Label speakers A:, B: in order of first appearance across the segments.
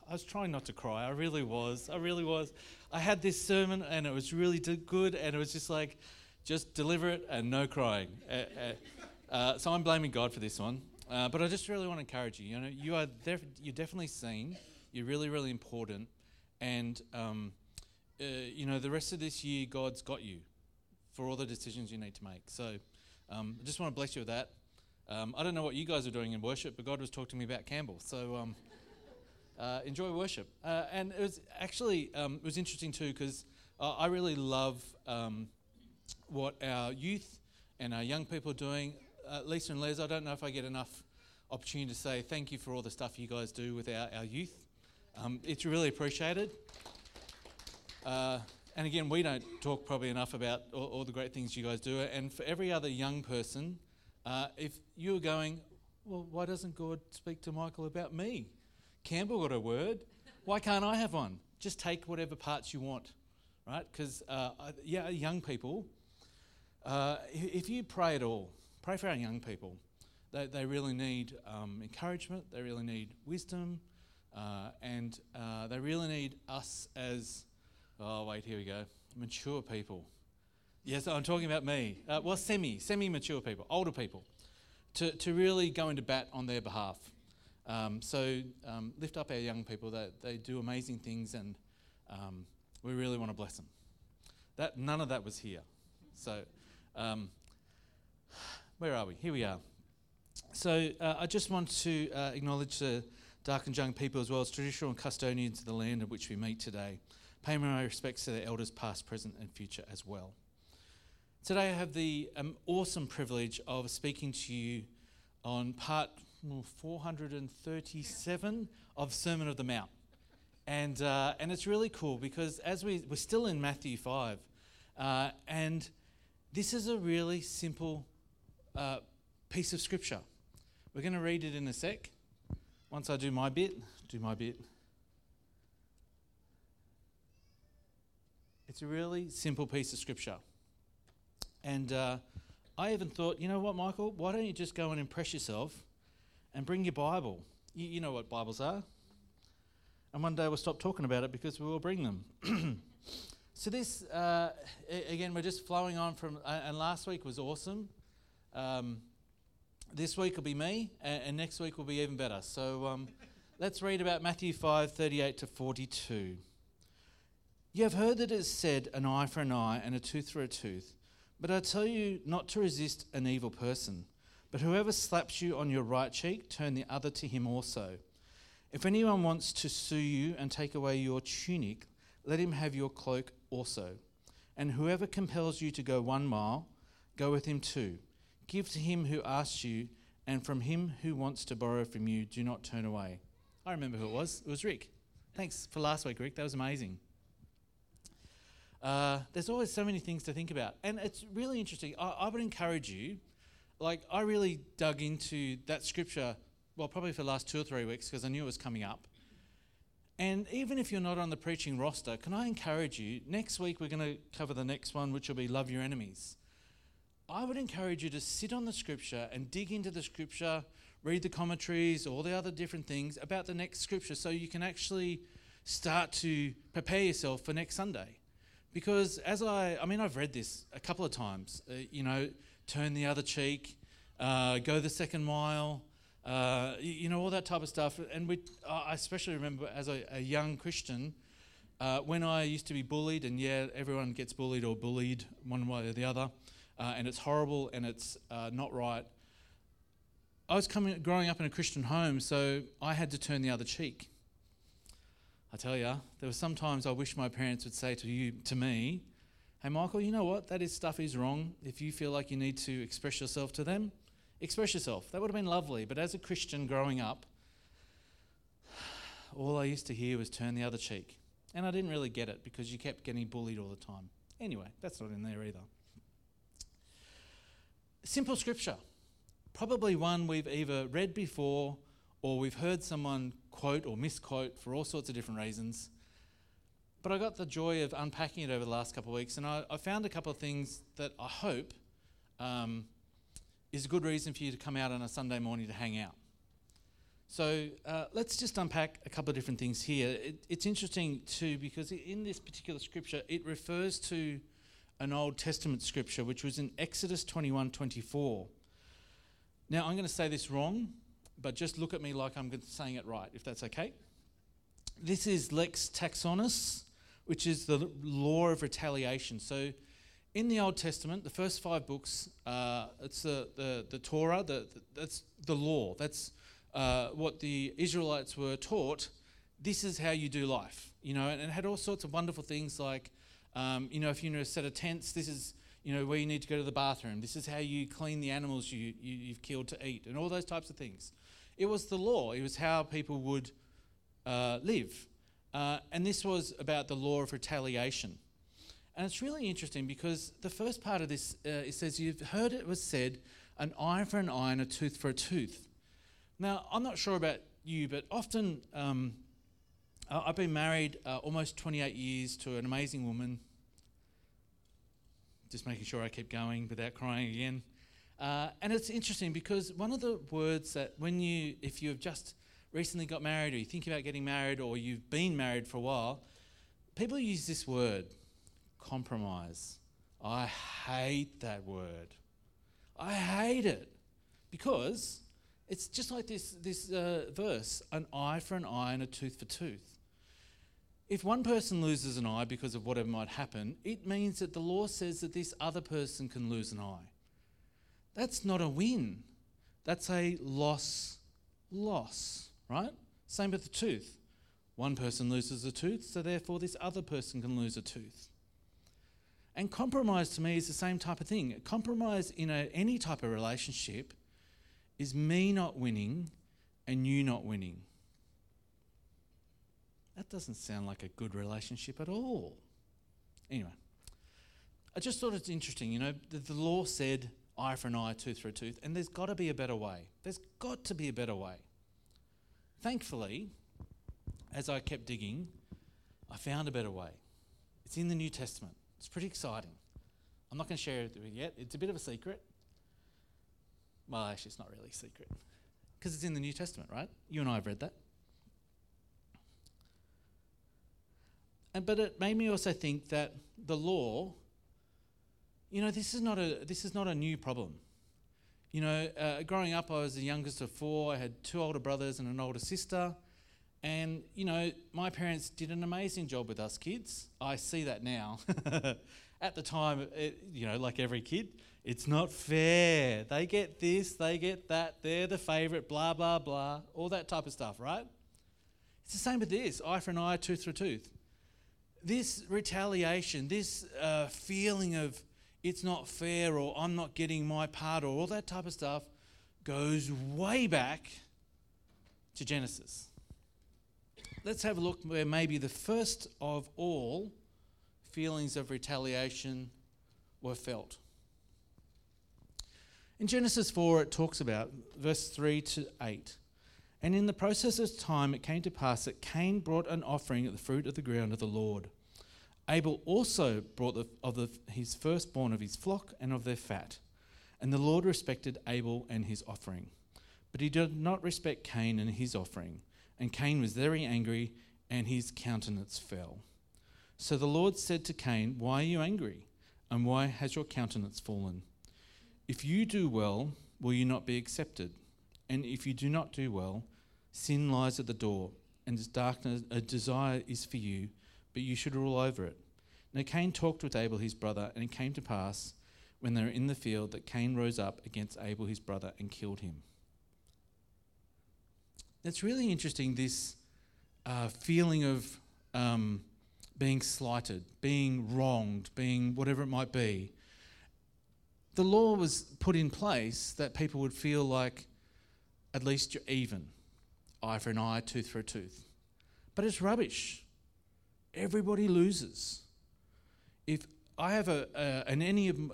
A: I was trying not to cry. I really was. I had this sermon and it was really good, and it was just like, just deliver it and no crying. So I'm blaming God for this one. But I just really want to encourage you. You know, you're definitely seen. You're really, really important. And, you know, the rest of this year, God's got you for all the decisions you need to make. So I just want to bless you with that. I don't know what you guys are doing in worship, but God was talking to me about Campbell. So enjoy worship. And it was actually, it was interesting too, because I really love what our youth and our young people are doing. Lisa and Les, I don't know if I get enough opportunity to say thank you for all the stuff you guys do with our youth. It's really appreciated. And again, we don't talk probably enough about all the great things you guys do. And for every other young person, if you're going, well, why doesn't God speak to Michael about me? Campbell got a word. Why can't I have one? Just take whatever parts you want, right? Because, young people, if you pray at all, pray for our young people. They really need encouragement. They really need wisdom. And they really need us as, here we go, mature people. Yes, I'm talking about me. Semi-mature people, older people, to really go into bat on their behalf. So lift up our young people. They do amazing things, and we really want to bless them. None of that was here. So where are we? Here we are. So I just want to acknowledge the Dark and Jung people as well as traditional and custodians of the land in which we meet today. Pay my respects to their elders past, present and future as well. Today I have the awesome privilege of speaking to you on part 437 of Sermon of the Mount. And it's really cool because as we're still in Matthew 5, and this is a really simple piece of scripture. We're going to read it in a sec. Once I do my bit. It's a really simple piece of scripture. And I even thought, you know what, Michael, why don't you just go and impress yourself and bring your Bible? You know what Bibles are. And one day we'll stop talking about it because we will bring them. So this, again, we're just flowing on from, and last week was awesome. This week will be me, and next week will be even better. So let's read about Matthew 5:38 to 42. You have heard that it is said, an eye for an eye and a tooth for a tooth. But I tell you not to resist an evil person. But whoever slaps you on your right cheek, turn the other to him also. If anyone wants to sue you and take away your tunic, let him have your cloak also. And whoever compels you to go 1 mile, go with him 2. Give to him who asks you, and from him who wants to borrow from you, do not turn away. I remember who it was. It was Rick. Thanks for last week, Rick. That was amazing. There's always so many things to think about. And it's really interesting. I would encourage you, I really dug into that scripture, probably for the last 2 or 3 weeks because I knew it was coming up. And even if you're not on the preaching roster, can I encourage you, next week we're going to cover the next one, which will be love your enemies. I would encourage you to sit on the scripture and dig into the scripture, read the commentaries, all the other different things about the next scripture so you can actually start to prepare yourself for next Sunday. Because I've read this a couple of times, turn the other cheek, go the second mile, all that type of stuff. And I especially remember as a young Christian, when I used to be bullied, and everyone gets bullied or bullied one way or the other, and it's horrible and it's not right. I was growing up in a Christian home, so I had to turn the other cheek. I tell you, there were some times I wish my parents would say to me, hey Michael, you know what, stuff is wrong. If you feel like you need to express yourself to them, express yourself. That would have been lovely. But as a Christian growing up, all I used to hear was turn the other cheek. And I didn't really get it because you kept getting bullied all the time. Anyway, that's not in there either. Simple scripture. Probably one we've either read before or we've heard someone quote or misquote for all sorts of different reasons. But I got the joy of unpacking it over the last couple of weeks, and I found a couple of things that I hope is a good reason for you to come out on a Sunday morning to hang out. So let's just unpack a couple of different things here. It's interesting too because in this particular scripture, it refers to an Old Testament scripture, which was in Exodus 21:24. Now, I'm going to say this wrong, but just look at me like I'm saying it right, if that's okay. This is Lex Taxonis, which is the law of retaliation. So in the Old Testament, the first 5 books, it's the Torah, that's the law. That's what the Israelites were taught. This is how you do life, and it had all sorts of wonderful things like, if you're in a set of tents, this is, where you need to go to the bathroom. This is how you clean the animals you've killed to eat, and all those types of things. It was the law. It was how people would live. And this was about the law of retaliation. And it's really interesting because the first part of this, it says, you've heard it was said, an eye for an eye and a tooth for a tooth. Now, I'm not sure about you, but often I've been married almost 28 years to an amazing woman. Just making sure I keep going without crying again. And it's interesting because one of the words that if you've just recently got married or you think about getting married or you've been married for a while, people use this word, compromise. I hate that word. I hate it because it's just like this verse, an eye for an eye and a tooth for tooth. If one person loses an eye because of whatever might happen, it means that the law says that this other person can lose an eye. That's not a win. That's a loss, right? Same with the tooth. One person loses a tooth, so therefore this other person can lose a tooth. And compromise to me is the same type of thing. Compromise in any type of relationship is me not winning and you not winning. That doesn't sound like a good relationship at all. Anyway, I just thought it's interesting, the law said eye for an eye, tooth for a tooth, and there's got to be a better way. There's got to be a better way. Thankfully, as I kept digging, I found a better way. It's in the New Testament. It's pretty exciting. I'm not going to share it with you yet. It's a bit of a secret. Well, actually, it's not really a secret because it's in the New Testament, right? You and I have read that. But it made me also think that the law, this is not a new problem. Growing up, I was the youngest of 4. I had 2 older brothers and an older sister. And, my parents did an amazing job with us kids. I see that now. At the time, like every kid, it's not fair. They get this, they get that, they're the favourite, blah, blah, blah, all that type of stuff, right? It's the same with this, eye for an eye, tooth for a tooth. This retaliation, this feeling of it's not fair or I'm not getting my part or all that type of stuff goes way back to Genesis. Let's have a look where maybe the first of all feelings of retaliation were felt. In Genesis 4, it talks about verse 3 to 8. And in the process of time, it came to pass that Cain brought an offering of the fruit of the ground of the Lord. Abel also brought his firstborn of his flock and of their fat. And the Lord respected Abel and his offering. But he did not respect Cain and his offering. And Cain was very angry, and his countenance fell. So the Lord said to Cain, "Why are you angry? And why has your countenance fallen? If you do well, will you not be accepted? And if you do not do well, sin lies at the door, and its darkness, a desire is for you, but you should rule over it." Now Cain talked with Abel his brother, and it came to pass, when they were in the field, that Cain rose up against Abel his brother and killed him. It's really interesting, this feeling of being slighted, being wronged, being whatever it might be. The law was put in place that people would feel like at least you're even. Eye for an eye, tooth for a tooth. But it's rubbish. Everybody loses. If I have an enemy,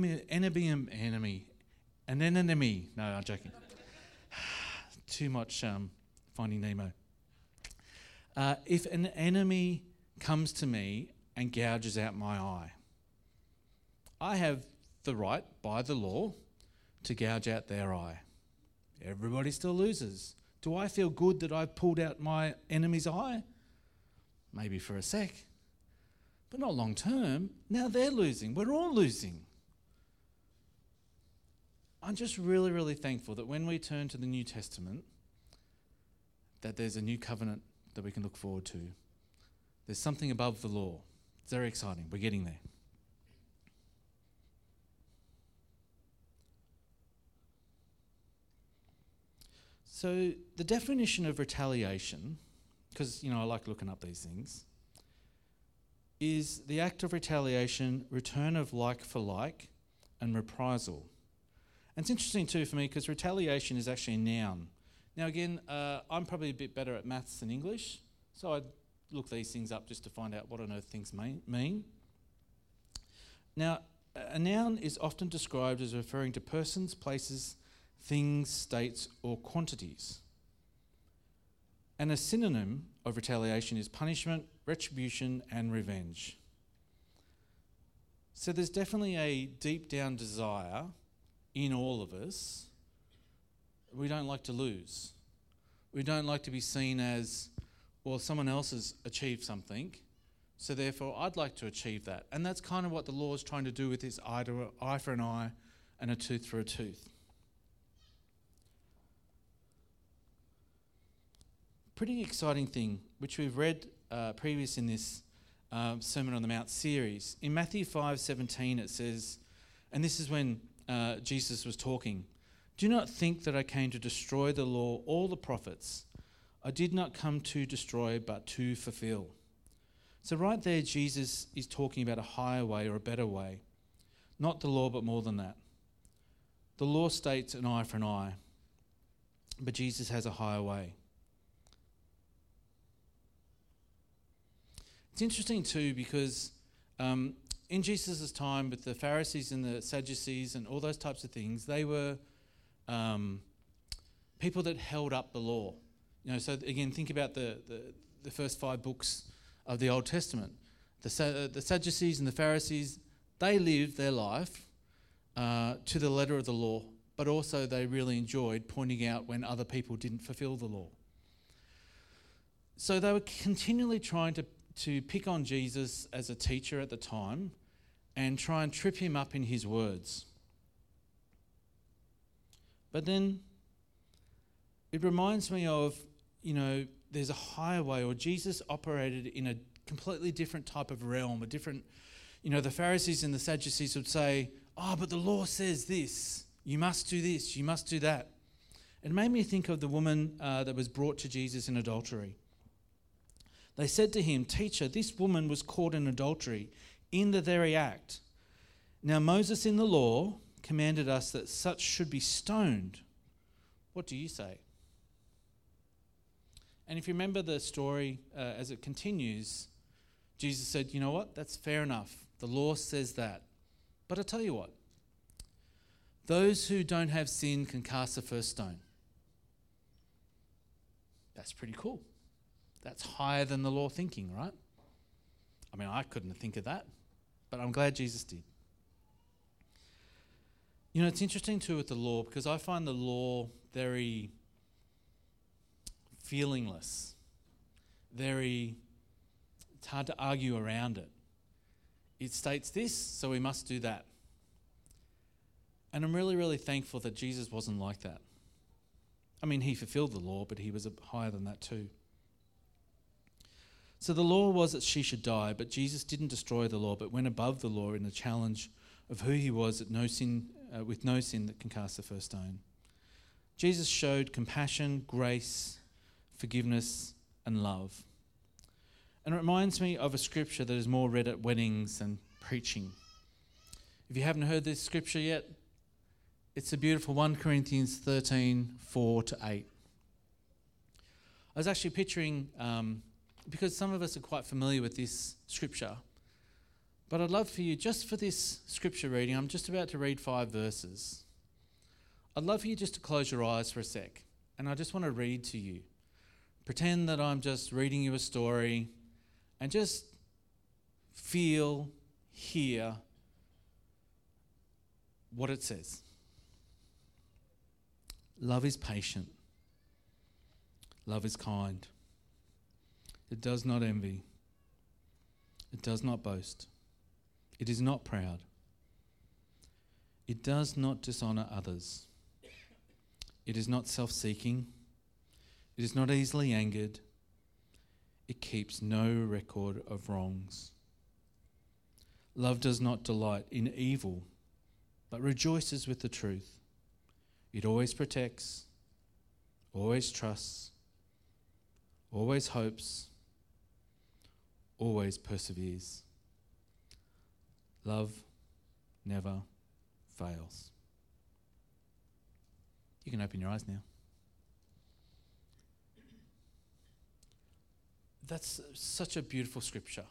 A: no, I'm joking. Too much Finding Nemo. If an enemy comes to me and gouges out my eye, I have the right, by the law, to gouge out their eye. Everybody still loses. Do I feel good that I've pulled out my enemy's eye? Maybe for a sec, but not long term. Now they're losing. We're all losing. I'm just really, really thankful that when we turn to the New Testament, that there's a new covenant that we can look forward to. There's something above the law. It's very exciting. We're getting there. So the definition of retaliation, because I like looking up these things, is the act of retaliation, return of like for like, and reprisal. And it's interesting too for me because retaliation is actually a noun. Now again, I'm probably a bit better at maths than English, so I'd look these things up just to find out what on earth things mean. Now, a noun is often described as referring to persons, places, things, states, or quantities. And a synonym of retaliation is punishment, retribution, and revenge. So there's definitely a deep down desire in all of us. We don't like to lose. We don't like to be seen as, well, someone else has achieved something, so therefore I'd like to achieve that. And that's kind of what the law is trying to do with this eye for an eye and a tooth for a tooth. Pretty exciting thing, which we've read previous in this Sermon on the Mount series. In Matthew 5:17 it says, and this is when Jesus was talking, "Do not think that I came to destroy the law or the prophets. I did not come to destroy, but to fulfill." So right there, Jesus is talking about a higher way or a better way. Not the law, but more than that. The law states an eye for an eye, but Jesus has a higher way. It's interesting too because in Jesus' time with the Pharisees and the Sadducees and all those types of things, they were people that held up the law. So again, think about the first 5 books of the Old Testament. The Sadducees and the Pharisees, they lived their life to the letter of the law, but also they really enjoyed pointing out when other people didn't fulfill the law. So they were continually trying to pick on Jesus as a teacher at the time and try and trip him up in his words. But then it reminds me of, there's a higher way, or Jesus operated in a completely different type of realm, a different, the Pharisees and the Sadducees would say, "Oh, but the law says this, you must do this, you must do that." It made me think of the woman that was brought to Jesus in adultery. They said to him, "Teacher, this woman was caught in adultery in the very act. Now Moses in the law commanded us that such should be stoned. What do you say?" And if you remember the story as it continues, Jesus said, "You know what? That's fair enough. The law says that. But I tell you what, those who don't have sin can cast the first stone." That's pretty cool. That's higher than the law thinking, right? I mean, I couldn't think of that, but I'm glad Jesus did. It's interesting too with the law because I find the law very feelingless. It's hard to argue around it. It states this, so we must do that. And I'm really, really thankful that Jesus wasn't like that. I mean, he fulfilled the law, but he was higher than that too. So the law was that she should die, but Jesus didn't destroy the law, but went above the law in the challenge of who he was with no sin that can cast the first stone. Jesus showed compassion, grace, forgiveness, and love. And it reminds me of a scripture that is more read at weddings than preaching. If you haven't heard this scripture yet, it's a beautiful 1 Corinthians 13, 4-8. I was actually picturing... because some of us are quite familiar with this scripture. But I'd love for you, just for this scripture reading, I'm just about to read 5 verses. I'd love for you just to close your eyes for a sec. And I just want to read to you. Pretend that I'm just reading you a story and just feel, hear what it says. Love is patient. Love is kind. It does not envy. It does not boast. It is not proud. It does not dishonour others. It is not self-seeking. It is not easily angered. It keeps no record of wrongs. Love does not delight in evil, but rejoices with the truth. It always protects, always trusts, always hopes, always perseveres. Love never fails. You can open your eyes now. That's such a beautiful scripture.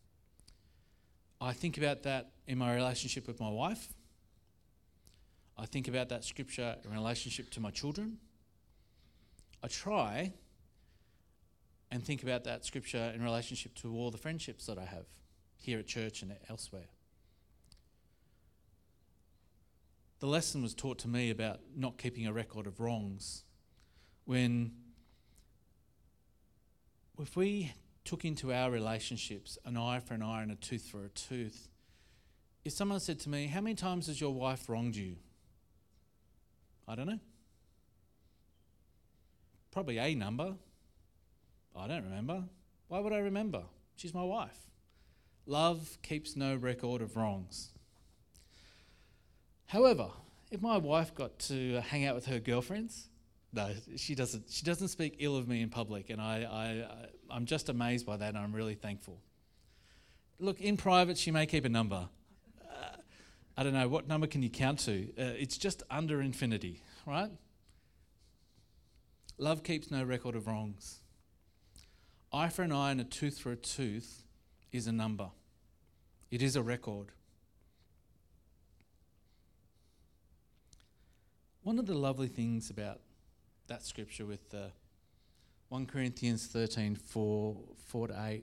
A: I think about that in my relationship with my wife. I think about that scripture in relationship to my children. I try and think about that scripture in relationship to all the friendships that I have here at church and elsewhere. The lesson was taught to me about not keeping a record of wrongs when if we took into our relationships an eye for an eye and a tooth for a tooth, if someone said to me, how many times has your wife wronged you? I don't know. Probably a number. I don't remember. Why would I remember? She's my wife. Love keeps no record of wrongs. However, if my wife got to hang out with her girlfriends, no, she doesn't. She doesn't speak ill of me in public, and I'm just amazed by that, and I'm really thankful. Look, in private, she may keep a number. I don't know, what number can you count to? It's just under infinity, right? Love keeps no record of wrongs. Eye for an eye and a tooth for a tooth is a number. It is a record. One of the lovely things about that scripture with 1 Corinthians 13, 4-8,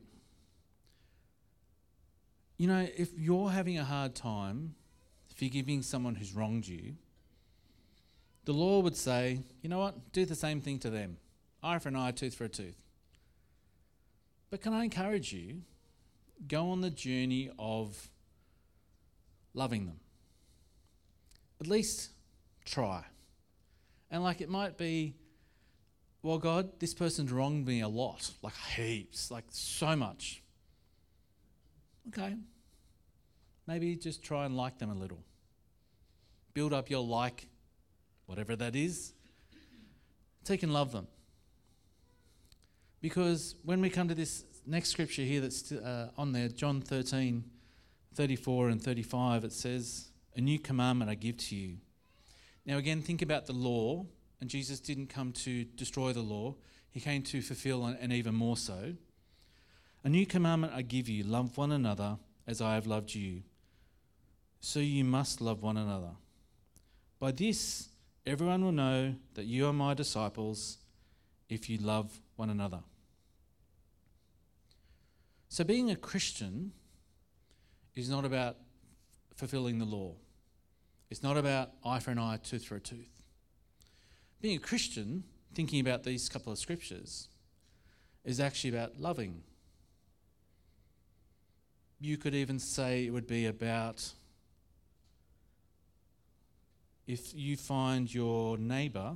A: you know, if you're having a hard time forgiving someone who's wronged you, the law would say, you know what, do the same thing to them. Eye for an eye, tooth for a tooth. But can I encourage you, go on the journey of loving them. At least try. And like it might be, well, God, this person's wronged me a lot, like heaps, like so much. Okay. Maybe just try and like them a little. Build up your like, whatever that is, so you can love them. Because when we come to this next scripture here that's on there, John 13, 34 and 35, it says, a new commandment I give to you. Now again, think about the law, and Jesus didn't come to destroy the law. He came to fulfill and even more so. A new commandment I give you, love one another as I have loved you. So you must love one another. By this, everyone will know that you are my disciples if you love one another. So being a Christian is not about fulfilling the law. It's not about eye for an eye, tooth for a tooth. Being a Christian, thinking about these couple of scriptures, is actually about loving. You could even say it would be about if you find your neighbour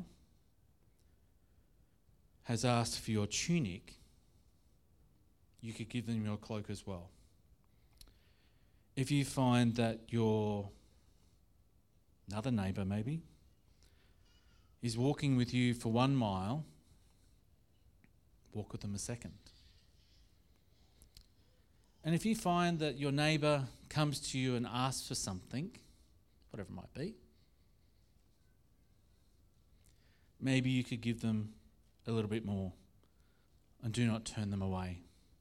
A: has asked for your tunic, you could give them your cloak as well. If you find that your another neighbour maybe is walking with you for 1 mile, walk with them a second. And if you find that your neighbour comes to you and asks for something, whatever it might be, maybe you could give them a little bit more and do not turn them away.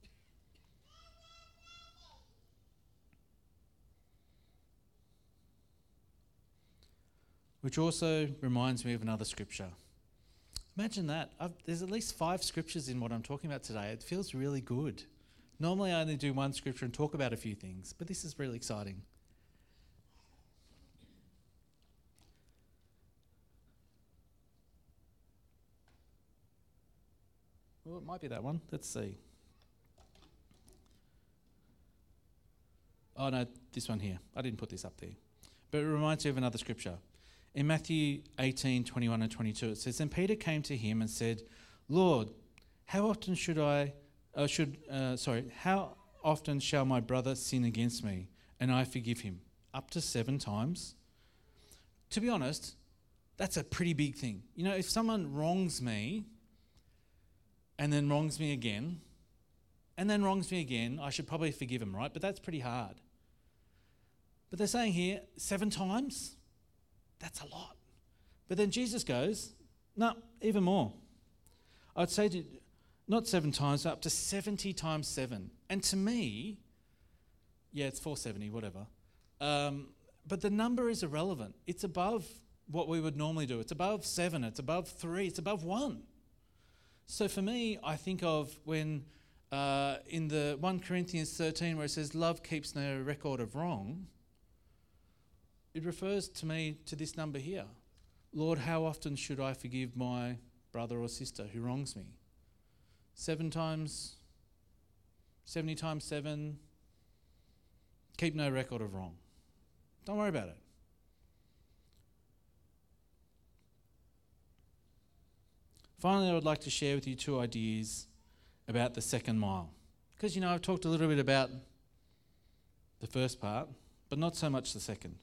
A: Which also reminds me of another scripture. Imagine that. There's at least 5 scriptures in what I'm talking about today. It feels really good. Normally I only do one scripture and talk about a few things, but this is really exciting. Well, it might be that one. Let's see. Oh, no, this one here. I didn't put this up there. But it reminds you of another scripture. In Matthew 18:21 and 22, it says, "And Peter came to him and said, Lord, how often how often shall my brother sin against me and I forgive him? Up to 7 times?" To be honest, that's a pretty big thing. You know, if someone wrongs me and then wrongs me again and then wrongs me again, I should probably forgive him, right? But that's pretty hard. But they're saying here, 7 times? That's a lot. But then Jesus goes, no, even more. I'd say not 7 times, but up to 70 times 7. And to me, yeah, it's 470, whatever. But the number is irrelevant. It's above what we would normally do. It's above 7, it's above 3, it's above 1. So for me, I think of when in the 1 Corinthians 13 where it says, love keeps no record of wrong, it refers to me to this number here. Lord, how often should I forgive my brother or sister who wrongs me? 7 times, 70 times 7, keep no record of wrong. Don't worry about it. Finally, I would like to share with you 2 ideas about the second mile. Because, you know, I've talked a little bit about the first part, but not so much the second.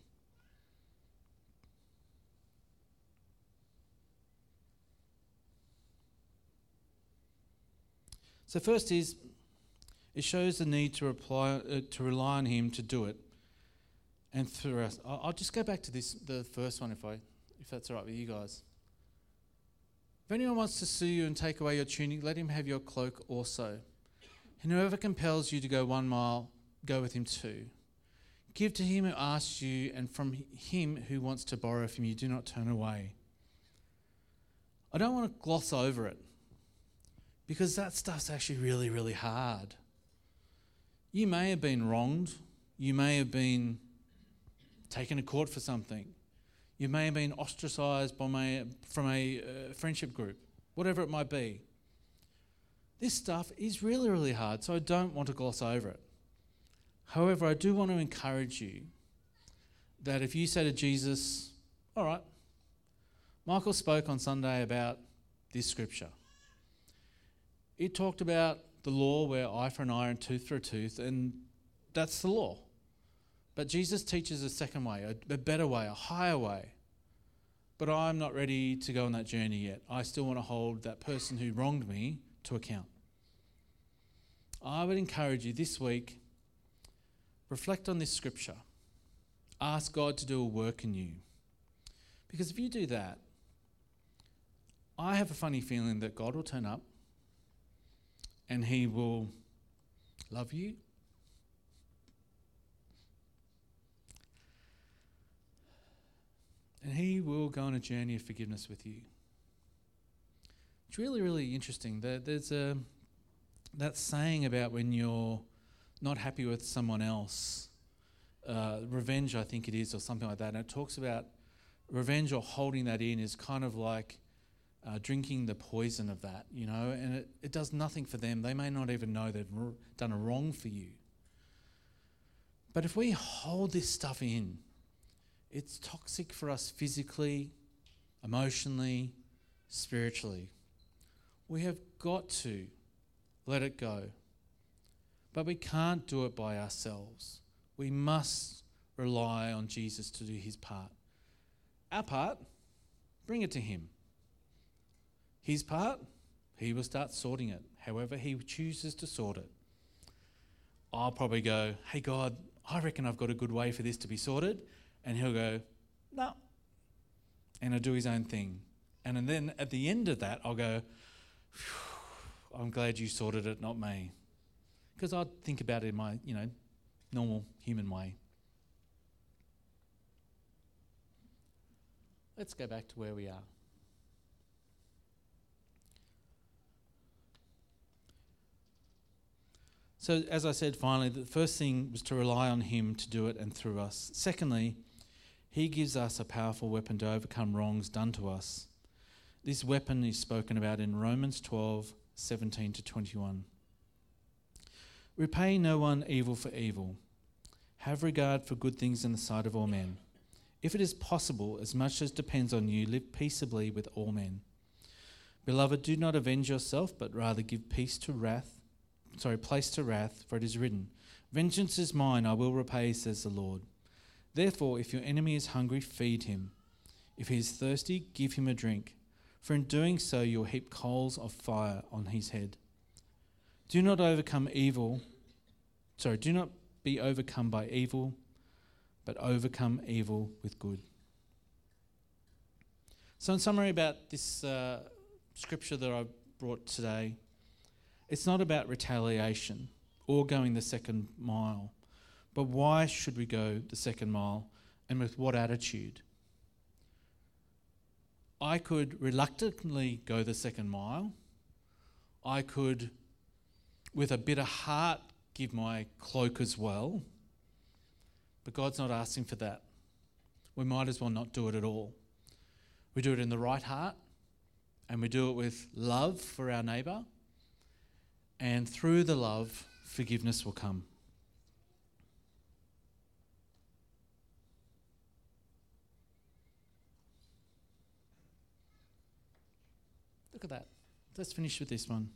A: So first is, it shows the need to rely on him to do it. And through us, I'll just go back to the first one if that's all right with you guys. If anyone wants to sue you and take away your tunic, let him have your cloak also. And whoever compels you to go 1 mile, go with him 2. Give to him who asks you, and from him who wants to borrow from you, do not turn away. I don't want to gloss over it, because that stuff's actually really, really hard. You may have been wronged. You may have been taken to court for something. You may have been ostracised from a friendship group, whatever it might be. This stuff is really, really hard, so I don't want to gloss over it. However, I do want to encourage you that if you say to Jesus, all right, Michael spoke on Sunday about this scripture. It talked about the law where eye for an eye and tooth for a tooth, and that's the law. But Jesus teaches a second way, a better way, a higher way. But I'm not ready to go on that journey yet. I still want to hold that person who wronged me to account. I would encourage you this week, reflect on this scripture. Ask God to do a work in you. Because if you do that, I have a funny feeling that God will turn up and he will love you. And he will go on a journey of forgiveness with you. It's really, really interesting. There's that saying about when you're not happy with someone else, revenge, I think it is, or something like that. And it talks about revenge or holding that in is kind of like drinking the poison of that, you know, and it does nothing for them. They may not even know they've done a wrong for you. But if we hold this stuff in, it's toxic for us physically, emotionally, spiritually. We have got to let it go. But we can't do it by ourselves. We must rely on Jesus to do his part. Our part, bring it to him. His part, he will start sorting it, however he chooses to sort it. I'll probably go, hey God, I reckon I've got a good way for this to be sorted. And he'll go, no. And he'll do his own thing. And then at the end of that, I'll go, I'm glad you sorted it, not me. Because I'd think about it in my, normal human way. Let's go back to where we are. So as I said, finally, the first thing was to rely on him to do it and through us. Secondly, he gives us a powerful weapon to overcome wrongs done to us. This weapon is spoken about in Romans 12, 17 to 21. Repay no one evil for evil. Have regard for good things in the sight of all men. If it is possible, as much as depends on you, live peaceably with all men. Beloved, do not avenge yourself, but rather give place to wrath, for it is written, Vengeance is mine, I will repay, says the Lord. Therefore, if your enemy is hungry, feed him. If he is thirsty, give him a drink, for in doing so you'll heap coals of fire on his head. Do not be overcome by evil, but overcome evil with good. So in summary about this scripture that I brought today, it's not about retaliation or going the second mile, but why should we go the second mile and with what attitude? I could reluctantly go the second mile. I could, with a bitter heart, give my cloak as well. But God's not asking for that. We might as well not do it at all. We do it in the right heart, and we do it with love for our neighbour, and through the love, forgiveness will come. Look at that. Let's finish with this one.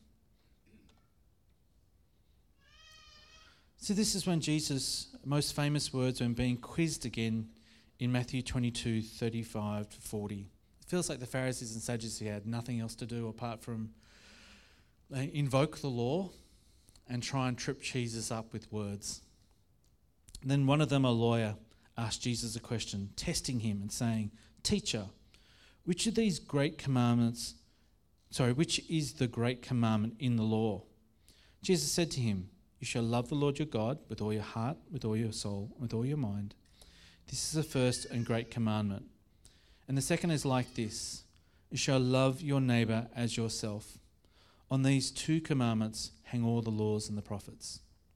A: So this is when Jesus' most famous words when being quizzed again in Matthew 22, 35 to 40. It feels like the Pharisees and Sadducees had nothing else to do apart from invoke the law and try and trip Jesus up with words. And then one of them, a lawyer, asked Jesus a question, testing him and saying, Teacher, which is the great commandment in the law? Jesus said to him, You shall love the Lord your God with all your heart, with all your soul, with all your mind. This is the first and great commandment. And the second is like this, You shall love your neighbour as yourself. On these two commandments hang all the laws and the prophets.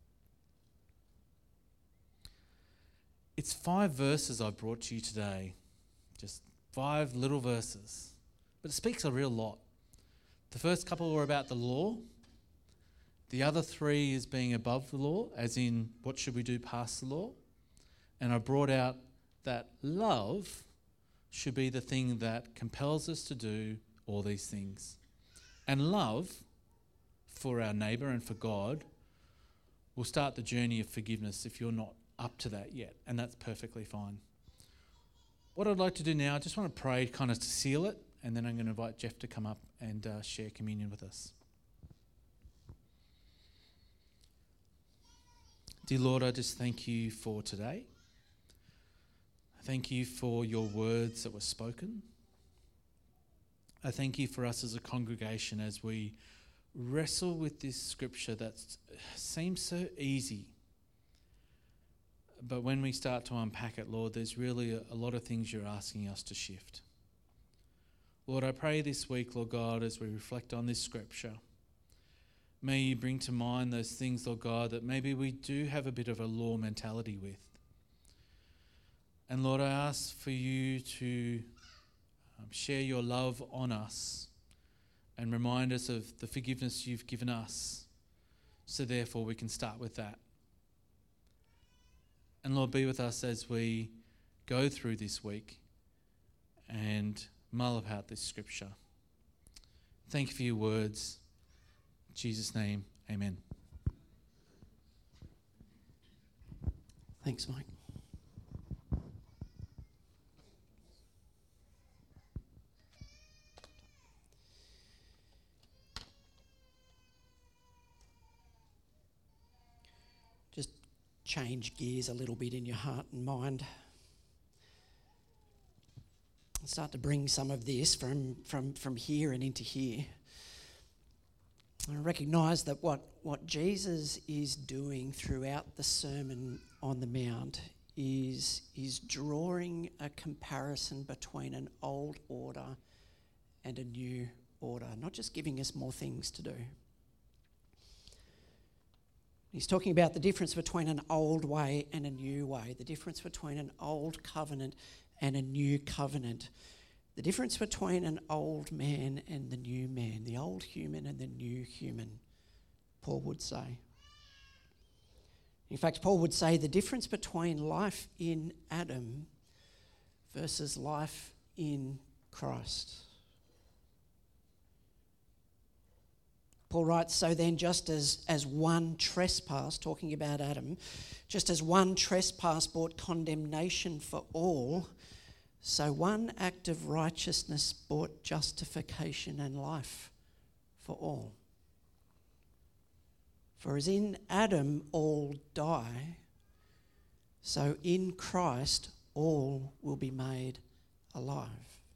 A: It's 5 verses I've brought to you today, just 5 little verses, but it speaks a real lot. The first couple were about the law. The other 3 is being above the law, as in what should we do past the law. And I brought out that love should be the thing that compels us to do all these things. And love for our neighbour and for God will start the journey of forgiveness if you're not up to that yet, and that's perfectly fine. What I'd like to do now, I just want to pray kind of to seal it, and then I'm going to invite Jeff to come up and share communion with us. Dear Lord, I just thank you for today. Thank you for your words that were spoken. I thank you for us as a congregation as we wrestle with this scripture that seems so easy. But when we start to unpack it, Lord, there's really a lot of things you're asking us to shift. Lord, I pray this week, Lord God, as we reflect on this scripture, may you bring to mind those things, Lord God, that maybe we do have a bit of a law mentality with. And Lord, I ask for you to share your love on us and remind us of the forgiveness you've given us, so therefore we can start with that. And Lord, be with us as we go through this week and mull about this scripture. Thank you for your words. In Jesus' name, amen.
B: Thanks, Mike. Just change gears a little bit in your heart and mind. Start to bring some of this from here and into here. I recognise that what Jesus is doing throughout the Sermon on the Mount is drawing a comparison between an old order and a new order, not just giving us more things to do. He's talking about the difference between an old way and a new way, the difference between an old covenant and a new covenant. The difference between an old man and the new man, the old human and the new human, Paul would say. In fact, Paul would say the difference between life in Adam versus life in Christ. Paul writes, so then just as one trespass, talking about Adam, just as one trespass brought condemnation for all, so one act of righteousness brought justification and life for all. For as in Adam all die, so in Christ all will be made alive.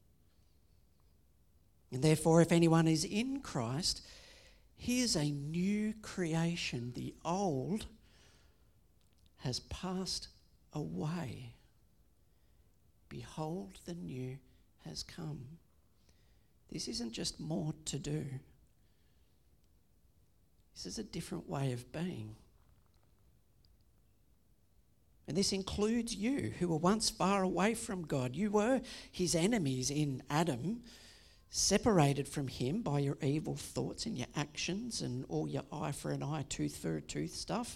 B: And therefore, if anyone is in Christ, he is a new creation. The old has passed away. Behold, the new has come. This isn't just more to do. This is a different way of being. And this includes you, who were once far away from God. You were his enemies in Adam, separated from him by your evil thoughts and your actions and all your eye for an eye, tooth for a tooth stuff.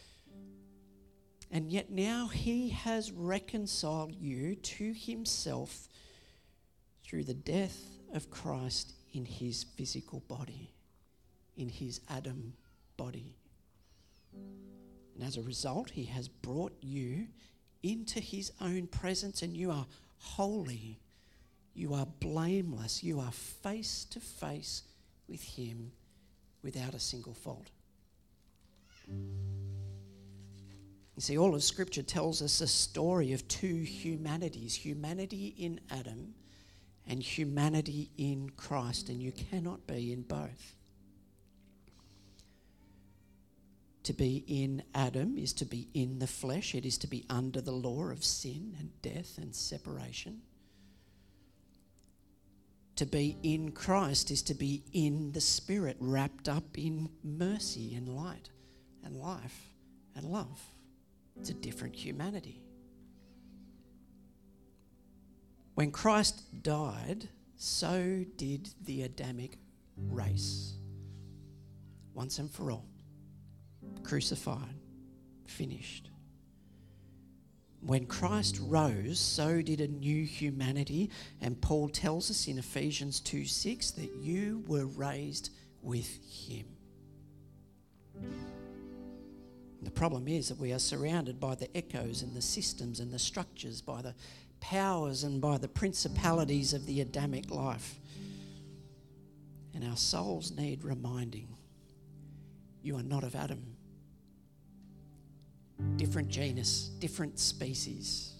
B: And yet now he has reconciled you to himself through the death of Christ in his physical body, in his Adam body. And as a result, he has brought you into his own presence, and you are holy. You are blameless. You are face to face with him without a single fault. You see, all of Scripture tells us a story of two humanities, humanity in Adam and humanity in Christ, and you cannot be in both. To be in Adam is to be in the flesh. It is to be under the law of sin and death and separation. To be in Christ is to be in the Spirit, wrapped up in mercy and light and life and love. It's a different humanity. When Christ died, so did the Adamic race. Once and for all. Crucified, finished. When Christ rose, so did a new humanity, and Paul tells us in Ephesians 2:6 that you were raised with him. The problem is that we are surrounded by the echoes and the systems and the structures, by the powers and by the principalities of the Adamic life. And our souls need reminding. You are not of Adam. Different genus, different species.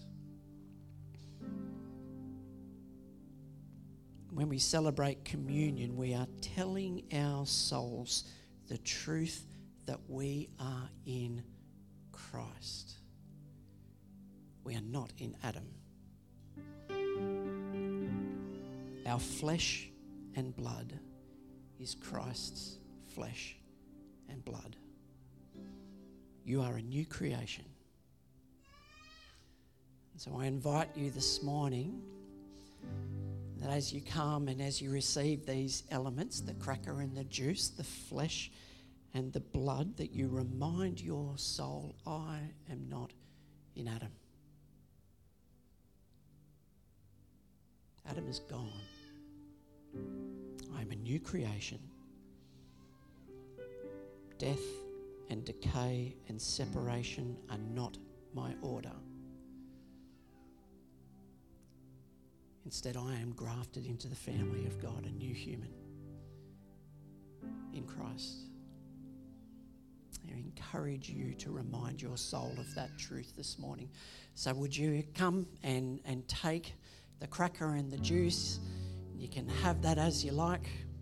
B: When we celebrate communion, we are telling our souls the truth that we are in Christ. We are not in Adam. Our flesh and blood is Christ's flesh and blood. You are a new creation. And so I invite you this morning that as you come and as you receive these elements, the cracker and the juice, the flesh and the blood, that you remind your soul, I am not in Adam. Adam is gone. I am a new creation. Death and decay and separation are not my order. Instead, I am grafted into the family of God, a new human in Christ. I encourage you to remind your soul of that truth this morning. So would you come and take the cracker and the juice? You can have that as you like.